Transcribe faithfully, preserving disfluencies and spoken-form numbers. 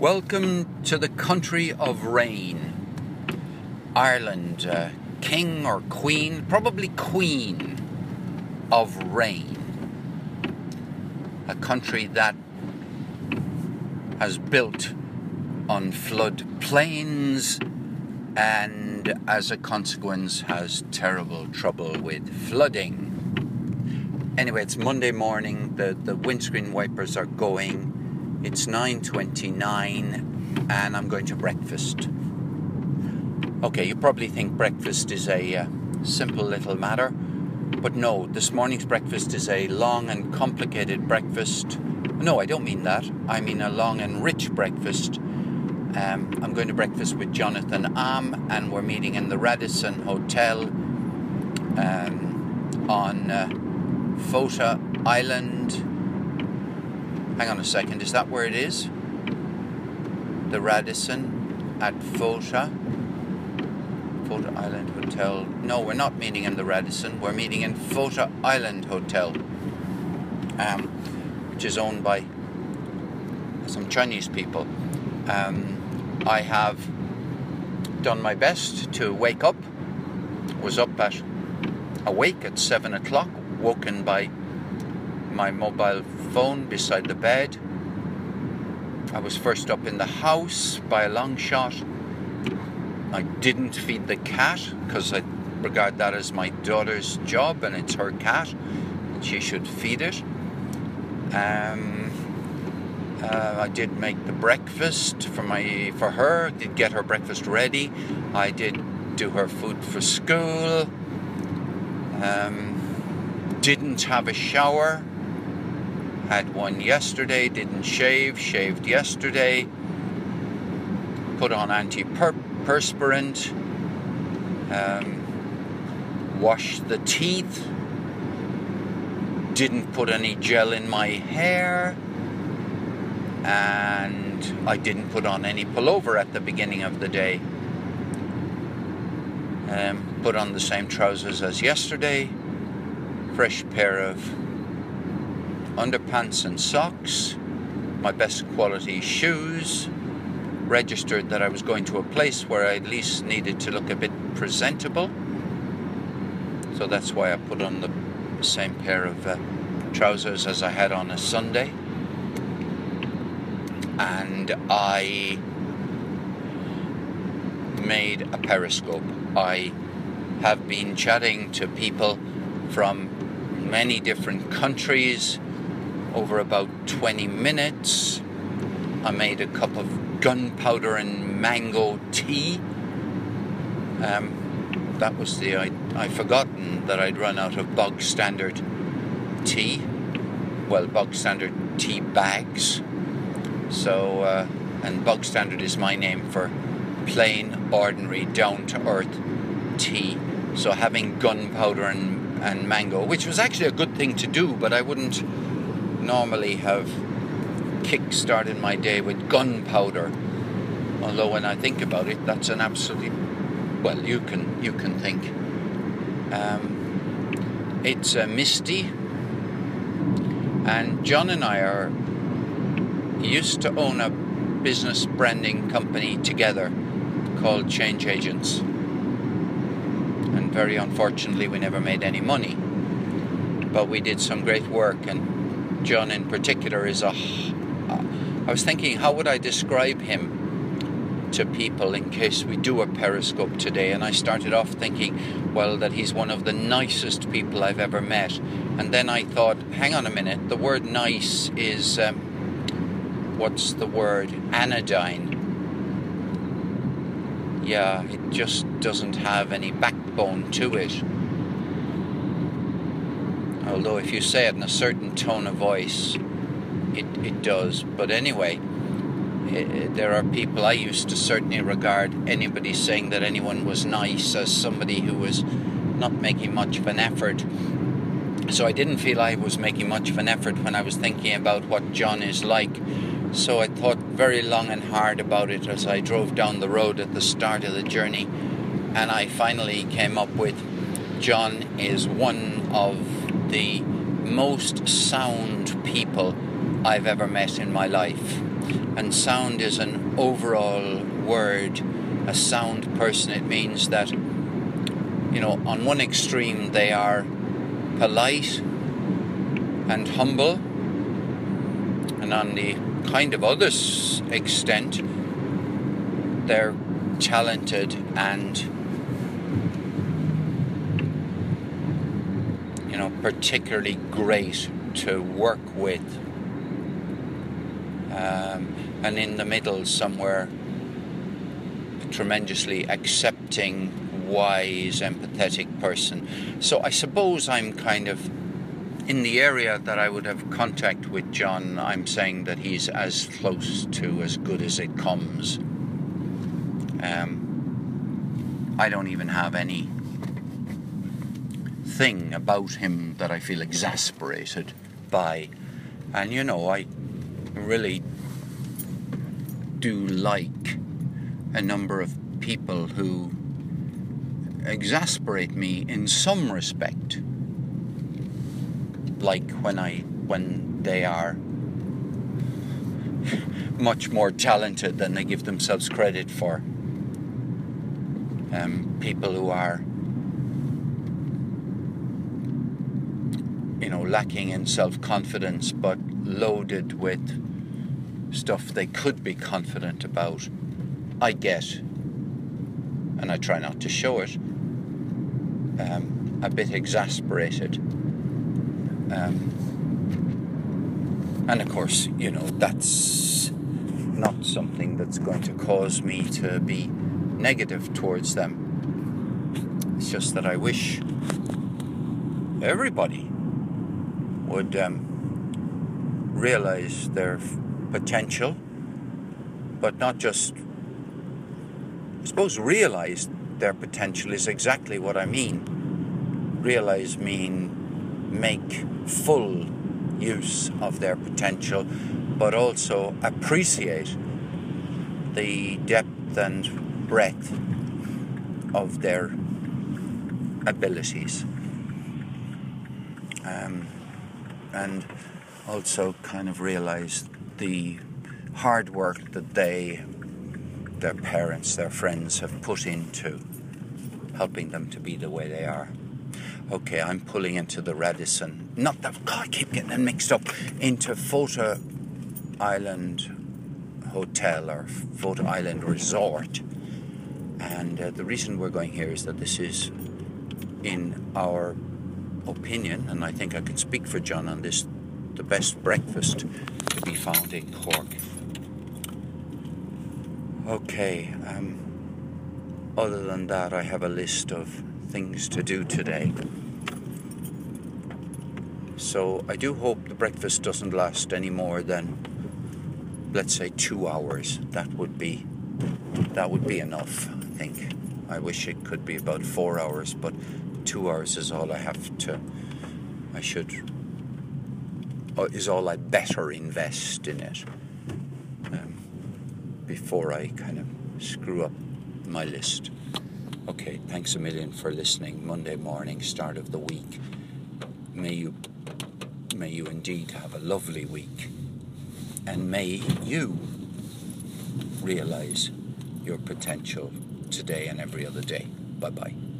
Welcome to the country of rain, Ireland, uh, king or queen, probably queen of rain. A country that has built on flood plains and as a consequence has terrible trouble with flooding. Anyway, it's Monday morning, the, the windscreen wipers are going. It's nine twenty-nine and I'm going to breakfast. Okay, you probably think breakfast is a uh, simple little matter, but no, this morning's breakfast is a long and complicated breakfast. No, I don't mean that. I mean a long and rich breakfast. Um, I'm going to breakfast with Jonathan Am, and we're meeting in the Radisson Hotel um, on uh, Fota Island. Hang on a second, is that where it is? The Radisson at Fota? Fota Island Hotel. No, we're not meeting in the Radisson. We're meeting in Fota Island Hotel, um, which is owned by some Chinese people. Um, I have done my best to wake up. Was up at awake at seven o'clock, woken by my mobile phone beside the bed. I was first up in the house by a long shot. I didn't feed the cat because I regard that as my daughter's job, and it's her cat and she should feed it. Um, uh, I did make the breakfast for my for her. Did get her breakfast ready. I did do her food for school. Um, didn't have a shower. Had one yesterday, didn't shave, shaved yesterday, put on antiperspirant, um, washed the teeth, didn't put any gel in my hair, and I didn't put on any pullover at the beginning of the day. Um, put on the same trousers as yesterday, fresh pair of underpants and socks, my best quality shoes, registered that I was going to a place where I at least needed to look a bit presentable, so that's why I put on the same pair of uh, trousers as I had on a Sunday. And I made a Periscope. I have been chatting to people from many different countries over about twenty minutes. I made a cup of gunpowder and mango tea. Um, that was the... I, I'd forgotten that I'd run out of bog standard tea. Well, bog standard tea bags. So, uh, and bog standard is my name for plain, ordinary, down-to-earth tea. So having gunpowder and, and mango, which was actually a good thing to do, but I wouldn't normally have kick-started my day with gunpowder, although when I think about it, that's an absolutely, well, you can you can think. Um, it's uh, misty, and John and I are used to own a business branding company together called Change Agents, and very unfortunately we never made any money, but we did some great work. And John in particular is a... I was thinking, how would I describe him to people in case we do a Periscope today? And I started off thinking, well, that he's one of the nicest people I've ever met. And then I thought, hang on a minute, the word nice is, um, what's the word? Anodyne. Yeah, it just doesn't have any backbone to it. Although if you say it in a certain tone of voice, it, it does. But anyway, it, there are people I used to certainly regard anybody saying that anyone was nice as somebody who was not making much of an effort. So I didn't feel I was making much of an effort when I was thinking about what John is like. So I thought very long and hard about it as I drove down the road at the start of the journey. And I finally came up with, John is one of the most sound people I've ever met in my life. And sound is an overall word. A sound person, it means that, you know, on one extreme they are polite and humble, and on the kind of other extent they're talented and, you know, particularly great to work with. Um, and in the middle somewhere, tremendously accepting, wise, empathetic person. So I suppose I'm kind of in the area that I would have contact with John. I'm saying that he's as close to as good as it comes. Um, I don't even have any thing about him that I feel exasperated by. And you know, I really do like a number of people who exasperate me in some respect, like when I when they are much more talented than they give themselves credit for. Um, people who are, you know, lacking in self-confidence but loaded with stuff they could be confident about. I get, and I try not to show it, um, a bit exasperated. Um, and of course, you know, that's not something that's going to cause me to be negative towards them. It's just that I wish everybody would um, realize their potential, but not just, I suppose realize their potential is exactly what I mean. Realize mean make full use of their potential, but also appreciate the depth and breadth of their abilities. Um, and also kind of realize the hard work that they, their parents, their friends have put into helping them to be the way they are. Okay, I'm pulling into the Radisson, not that, God, I keep getting them mixed up, into Photo Island Hotel or Photo Island Resort. And uh, the reason we're going here is that this is, in our opinion, and I think I can speak for John on this, the best breakfast to be found in Cork. Okay, um, other than that, I have a list of things to do today. So I do hope the breakfast doesn't last any more than, let's say, two hours. That would be, that would be enough, I think. I wish it could be about four hours, but two hours is all I have to, I should, is all I better invest in it um, before I kind of screw up my list. Okay, thanks a million for listening. Monday morning, start of the week. May you, may you indeed have a lovely week, and may you realize your potential today and every other day. Bye-bye.